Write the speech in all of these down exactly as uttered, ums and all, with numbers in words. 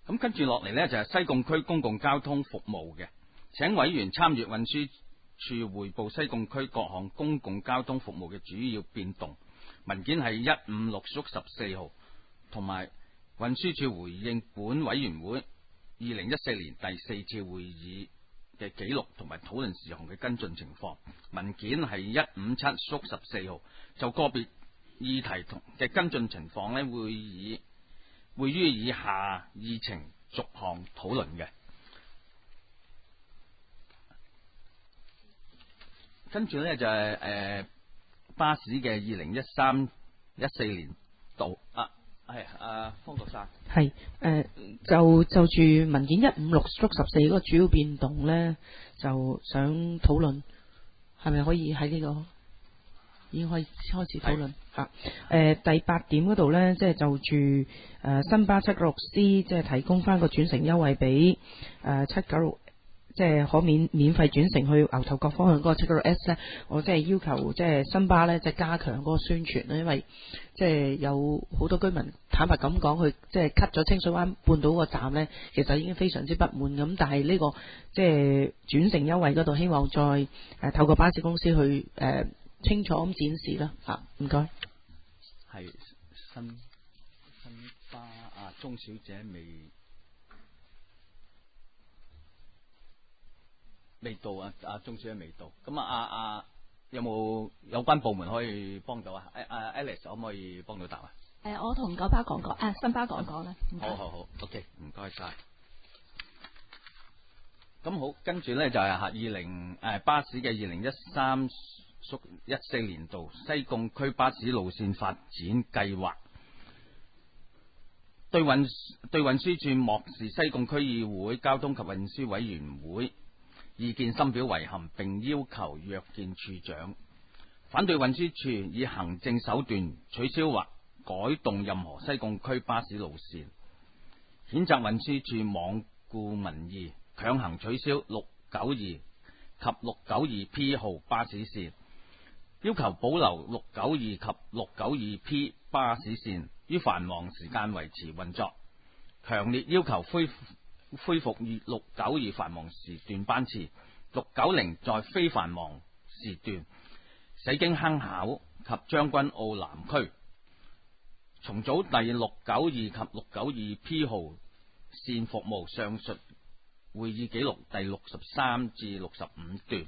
咁跟住落嚟呢，就係西貢區公共交通服務嘅，請委員參閱運輸處匯報西貢區各項公共交通服務嘅主要變動。文件係一五六縮十四號，同埋運輸處回應本委員會二零一四年第四次會議嘅記錄同埋討論事項嘅跟進情況。文件係一五七縮十四號，就個別議題同嘅跟進情況呢，會以會於以下議程逐項討論嘅。跟住呢，就係、是、誒、呃、巴士嘅二零一三一四年度啊，係啊方國珊係誒、呃、就就住文件一五六縮十四嗰個主要變動呢，就想討論係咪可以喺呢、這個已經可以開始討論嚇。誒、呃、第八點嗰度呢，即係就住誒、呃、新巴七九六 C， 即係提供翻個轉乘優惠俾誒七九六。即係可免免費轉乘去牛頭角方向嗰個七九六 S 咧，我即係要求即係新巴咧，即係加強嗰個宣傳啦，因為即係有好多居民坦白咁講，佢即係 cut 咗清水灣半島個站咧，其實已經非常之不滿咁。但係呢個即係轉乘優惠嗰度，希望再誒、呃、透過巴士公司去誒、呃、清楚咁展示啦。嚇，唔該。 係新新巴啊，鍾小姐未。未到啊！阿鍾小姐未到，咁啊啊啊，有冇有關部門可以幫到啊？誒、啊、誒 ，Alice 可唔可以幫到答啊？ 誒、呃，我同九巴講講，啊，新巴講講啦。 好好好 ，OK，唔該晒。咁好，跟住咧就係吓二零誒巴士嘅二零一三縮一四年度西貢區巴士路線發展計劃，對運對運輸處漠視西貢區議會交通及運輸委員會意見深表遺憾，並要求約見處長，反對運輸處以行政手段取消或改動任何西貢區巴士路線，譴責運輸處罔顧民意，強行取消六九二及六九二 P 號巴士線，要求保留六九二及六九二 P 巴士線於繁忙時間維持運作，強烈要求恢復恢復六九二繁忙時段班次，六九零在非繁忙時段駛經坑口及將軍澳南區，重組第六九二及六九二 P 號線服務。上述會議記錄第六十三至六十五段。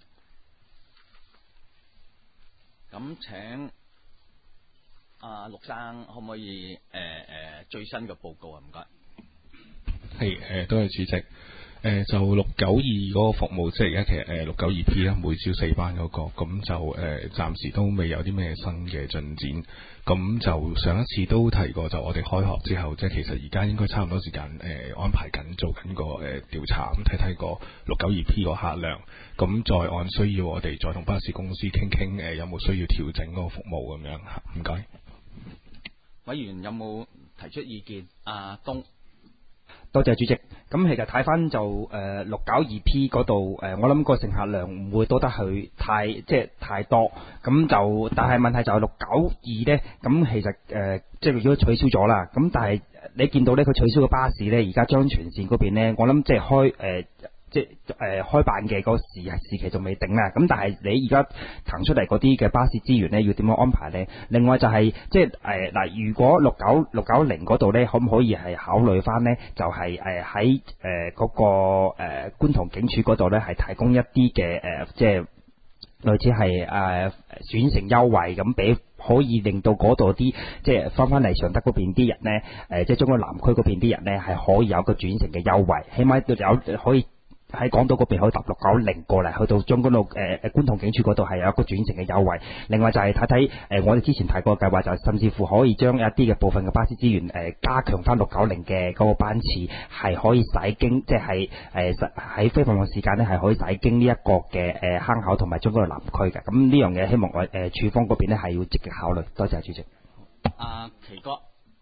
咁請阿陸生可唔可以誒誒、呃、最新嘅報告啊？唔該。 係誒，多謝主席。誒、呃、就六九二嗰個服務，即係而家其實誒六九二 P 啦，每朝四班嗰、那個，咁就誒暫、呃、時都未有啲咩新嘅進展。咁就上一次都提過，就我哋開學之後，即係其實而家應該差唔多時間誒、呃、安排緊做緊個誒調查，咁睇睇個六九二 P 個客量，咁再按需要我哋再同巴士公司傾傾誒有冇需要調整嗰個服務咁樣嚇。唔該。 委員有冇提出意見？阿東。 多謝主席。咁其實睇翻就誒六九二 P 嗰度誒，我諗個乘客量唔會多得去太即係太多。咁就但係問題就係六九二咧，咁其實誒、呃、即係如果取消咗啦，咁但係你見到咧佢取消嘅巴士咧，而家將全線嗰邊咧，我諗即係開誒。呃即係誒、呃、開辦嘅個時時期仲未定啦，咁但係你而家騰出嚟嗰啲嘅巴士資源咧，要點樣安排咧？另外就係、是、即係誒嗱，如果六九六九零嗰度咧，可唔可以係考慮翻咧？就係誒喺誒嗰個誒、呃、觀塘警署嗰度咧，係提供一啲嘅誒即係類似係誒、呃、轉乘優惠咁，俾可以令到嗰度啲即係翻翻嚟尚德嗰邊啲人咧，誒、呃、即係中國南區嗰邊啲人咧，係可以有個轉乘嘅優惠，起碼有可以。喺港島嗰邊可以搭六九零過嚟，去到將軍澳誒誒觀塘警署嗰度係有一個轉乘嘅優惠。另外就係睇睇誒我哋之前提過嘅計劃，就甚至乎可以將一啲嘅部分嘅巴士資源誒、呃、加強翻六九零嘅嗰個班次，係可以駛經即係誒喺非繁忙時間咧係可以駛經呢一個嘅誒、呃、坑口同埋將軍澳南區嘅。咁呢樣嘢希望我誒、呃、處方嗰邊咧係要積極考慮。多謝主席。 阿奇哥。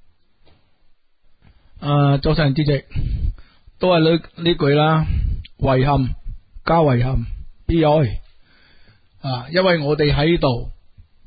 誒，早晨主席，都係呢呢句啦。遺憾加遺憾，悲哀啊！因為我哋喺度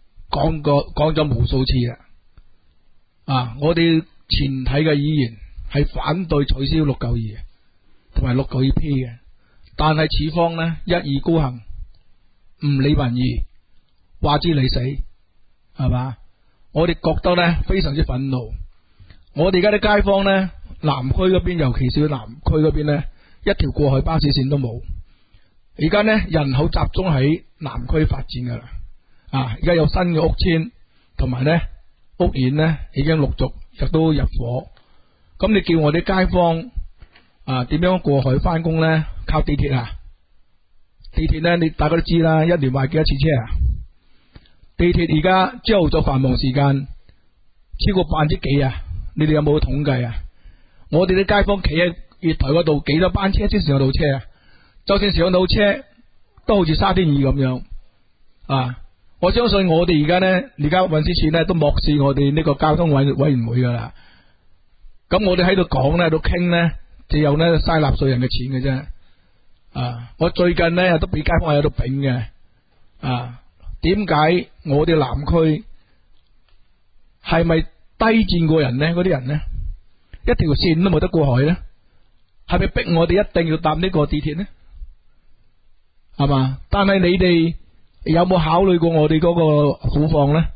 講過講咗無數次啦，啊！我哋全體嘅議員係反對取消六九二嘅，同埋六九二 P 嘅。但係此方呢，一意孤行，唔理民意，話之你死，係嘛？我哋覺得呢非常之憤怒。我哋而家啲街坊呢，南區嗰邊，尤其是南區嗰邊呢，一條過海巴士線都冇。而家呢，人口集中喺南區發展噶啦，啊！而家有新嘅屋邨，同埋呢屋苑呢已經陸續亦都入伙。咁你叫我哋街坊啊點樣過海翻工呢？靠地鐵啊？地鐵呢，你大家都知啦，一年賣幾多次車啊？地鐵而家朝早繁忙時間超過百分之幾啊？你哋有冇統計啊？我哋啲街坊企喺月台嗰度，幾多班車先上到車啊？就算上到車，都好似沙甸魚咁樣啊！我相信我哋而家呢，而家運輸署呢都漠視我哋呢個交通委委員會噶啦。咁我哋喺度講呢，喺度傾呢，只有呢嘥納稅人嘅錢嘅啫。啊！我最近呢都俾街坊喺度丙嘅啊！點解我哋南區係咪低賤過人呢？嗰啲人呢，一條線都冇得過海呢？係咪逼我哋一定要搭呢個地鐵呢？係嘛？但係你哋有冇考慮過我哋嗰個苦況呢？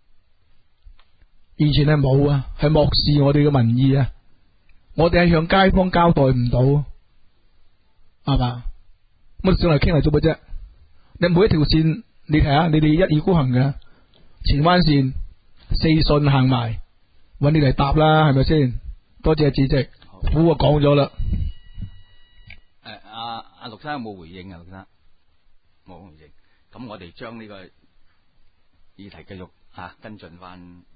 完全係冇啊，係漠視我哋嘅民意啊！我哋係向街坊交代唔到，係嘛？乜上嚟傾嚟做乜啫？你每一條線，你睇下，你哋一意孤行嘅前灣線、四順行埋，搵你嚟答啦，係咪先？多謝主席，苦啊講咗啦。 誒，阿阿陸生有冇回應啊？陸生冇回應，咁我哋將呢個議題繼續吓、啊、跟進翻。